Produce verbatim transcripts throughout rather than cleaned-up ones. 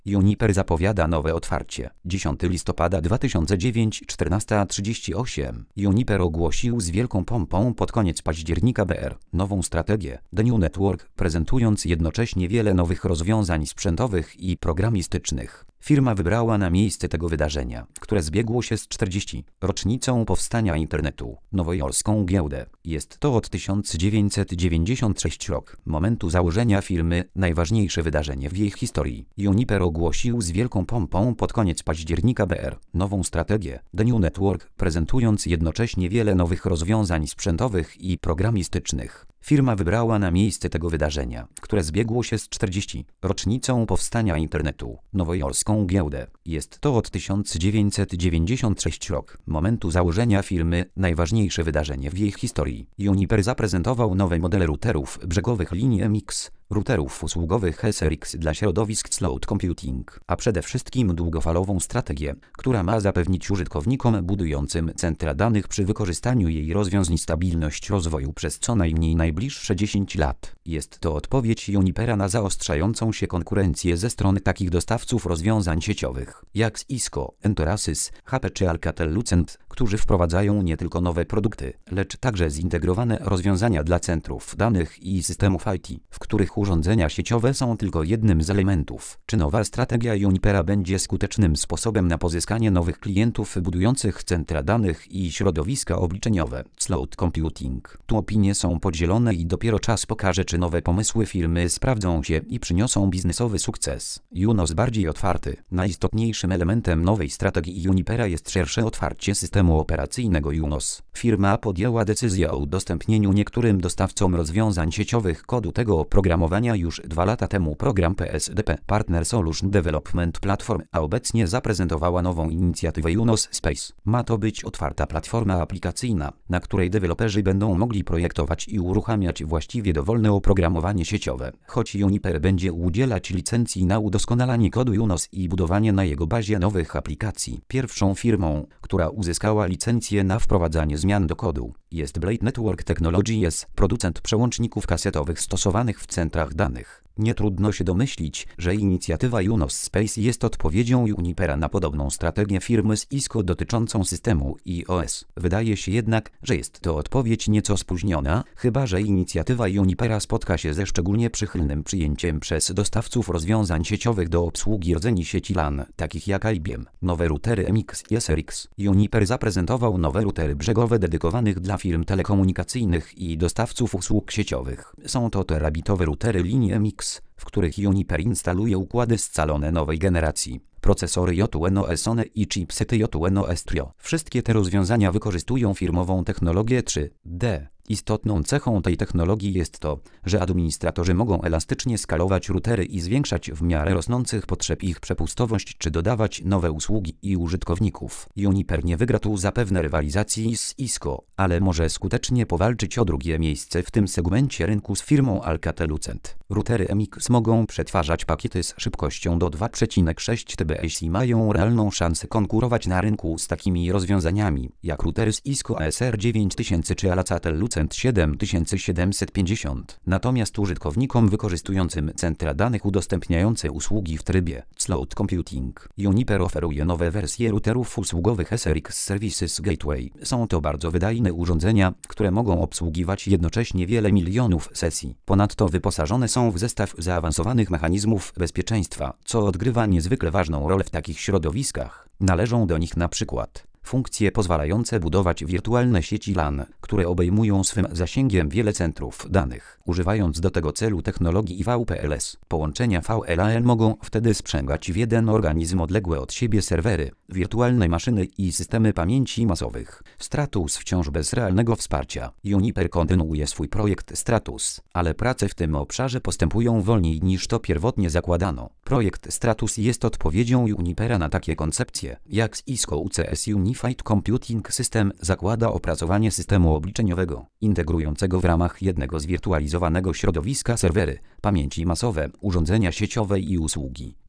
Juniper zapowiada nowe otwarcie. dziesiątego listopada dwa tysiące dziewięć, czternasta trzydzieści osiem. Juniper ogłosił z wielką pompą pod koniec października B R nową strategię The New Network, prezentując jednocześnie wiele nowych rozwiązań sprzętowych i programistycznych. Firma wybrała na miejsce tego wydarzenia, które zbiegło się z czterdziestą rocznicą powstania internetu, nowojorską giełdę. Jest to od tysiąc dziewięćset dziewięćdziesiątego szóstego rok, momentu założenia firmy, najważniejsze wydarzenie w jej historii. Juniper ogłosił z wielką pompą pod koniec października B R nową strategię The New Network, prezentując jednocześnie wiele nowych rozwiązań sprzętowych i programistycznych. Firma wybrała na miejsce tego wydarzenia, które zbiegło się z czterdziestą rocznicą powstania internetu, nowojorską giełdę. Jest to od tysiąc dziewięćset dziewięćdziesiątego szóstego rok, momentu założenia firmy, najważniejsze wydarzenie w jej historii. Juniper zaprezentował nowe modele routerów brzegowych linii M X, routerów usługowych S R X dla środowisk cloud computing, a przede wszystkim długofalową strategię, która ma zapewnić użytkownikom budującym centra danych przy wykorzystaniu jej rozwiązań stabilność rozwoju przez co najmniej najbliższe dziesięć lat. Jest to odpowiedź Junipera na zaostrzającą się konkurencję ze strony takich dostawców rozwiązań sieciowych, jak Cisco, Enterasys, H P czy Alcatel-Lucent, którzy wprowadzają nie tylko nowe produkty, lecz także zintegrowane rozwiązania dla centrów danych i systemów I T, w których urządzenia sieciowe są tylko jednym z elementów. Czy nowa strategia Junipera będzie skutecznym sposobem na pozyskanie nowych klientów budujących centra danych i środowiska obliczeniowe, cloud computing? Tu opinie są podzielone i dopiero czas pokaże, czy nowe pomysły firmy sprawdzą się i przyniosą biznesowy sukces. Junos bardziej otwarty. Najistotniejszym elementem nowej strategii Junipera jest szersze otwarcie systemu operacyjnego Junos. Firma podjęła decyzję o udostępnieniu niektórym dostawcom rozwiązań sieciowych kodu tego oprogramowania już dwa lata temu. Program P S D P Partner Solution Development Platform, a obecnie zaprezentowała nową inicjatywę Junos Space. Ma to być otwarta platforma aplikacyjna, na której deweloperzy będą mogli projektować i uruchamiać właściwie dowolne oprogramowanie sieciowe. Choć Juniper będzie udzielać licencji na udoskonalanie kodu Junos i budowanie na jego bazie nowych aplikacji, pierwszą firmą, która uzyskała licencję na wprowadzanie zmian do kodu, jest Blade Network Technologies, producent przełączników kasetowych stosowanych w centrach danych. Nie trudno się domyślić, że inicjatywa Junos Space jest odpowiedzią Junipera na podobną strategię firmy Cisco dotyczącą systemu I O S. Wydaje się jednak, że jest to odpowiedź nieco spóźniona, chyba że inicjatywa Junipera spotka się ze szczególnie przychylnym przyjęciem przez dostawców rozwiązań sieciowych do obsługi rdzeni sieci LAN, takich jak I B M. Nowe routery M X i S R X. Juniper zaprezentował nowe routery brzegowe dedykowanych dla firm telekomunikacyjnych i dostawców usług sieciowych. Są to terabitowe routery linii M X, w których Juniper instaluje układy scalone nowej generacji, procesory Junos One i chipsety Junos Trio. Wszystkie te rozwiązania wykorzystują firmową technologię trzy D. Istotną cechą tej technologii jest to, że administratorzy mogą elastycznie skalować routery i zwiększać w miarę rosnących potrzeb ich przepustowość czy dodawać nowe usługi i użytkowników. Juniper nie wygra tu zapewne rywalizacji z Cisco, ale może skutecznie powalczyć o drugie miejsce w tym segmencie rynku z firmą Alcatel-Lucent. Routery M X mogą przetwarzać pakiety z szybkością do dwa przecinek sześć terabitów i mają realną szansę konkurować na rynku z takimi rozwiązaniami, jak routery z Cisco A S R dziewięć tysięcy czy Alcatel-Lucent siedem tysięcy siedemset pięćdziesiąt. Natomiast użytkownikom wykorzystującym centra danych udostępniające usługi w trybie cloud computing, Juniper oferuje nowe wersje routerów usługowych S R X Services Gateway. Są to bardzo wydajne urządzenia, które mogą obsługiwać jednocześnie wiele milionów sesji. Ponadto wyposażone są w zestaw zaawansowanych mechanizmów bezpieczeństwa, co odgrywa niezwykle ważną rolę w takich środowiskach. Należą do nich na przykład funkcje pozwalające budować wirtualne sieci LAN, które obejmują swym zasięgiem wiele centrów danych. Używając do tego celu technologii I V P L S, połączenia V L A N mogą wtedy sprzęgać w jeden organizm odległe od siebie serwery, wirtualne maszyny i systemy pamięci masowych. Stratus wciąż bez realnego wsparcia. Juniper kontynuuje swój projekt Stratus, ale prace w tym obszarze postępują wolniej niż to pierwotnie zakładano. Projekt Stratus jest odpowiedzią Junipera na takie koncepcje, jak Cisco U C S Unified Computing System zakłada opracowanie systemu obliczeniowego, integrującego w ramach jednego zwirtualizowanego środowiska serwery, pamięci masowe, urządzenia sieciowe i usługi.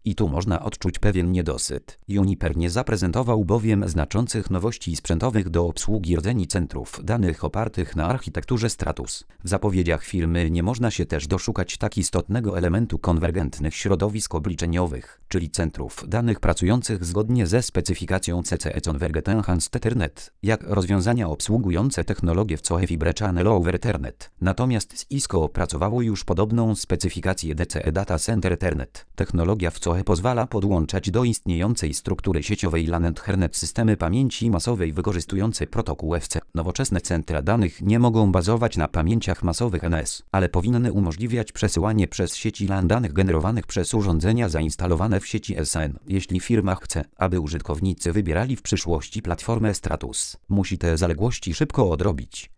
I tu można odczuć pewien niedosyt. Juniper nie zaprezentował bowiem znaczących nowości sprzętowych do obsługi rdzeni centrów danych opartych na architekturze Stratus. W zapowiedziach firmy nie można się też doszukać tak istotnego elementu konwergentnych środowisk obliczeniowych, czyli centrów danych pracujących zgodnie ze specyfikacją C C E Convergent Enhanced Ethernet, jak rozwiązania obsługujące technologię w C O E Fibre Channel over Ethernet. Natomiast Cisco opracowało już podobną specyfikację D C E Data Center Ethernet. Technologia w C O E pozwala podłączać do istniejącej struktury sieciowej LAN Ethernet systemy pamięci masowej wykorzystujące protokół F C. Nowoczesne centra danych nie mogą bazować na pamięciach masowych N S, ale powinny umożliwiać przesyłanie przez sieci LAN danych generowanych przez urządzenia zainstalowane w sieci S N. Jeśli firma chce, aby użytkownicy wybierali w przyszłości platformę Stratus, musi te zaległości szybko odrobić.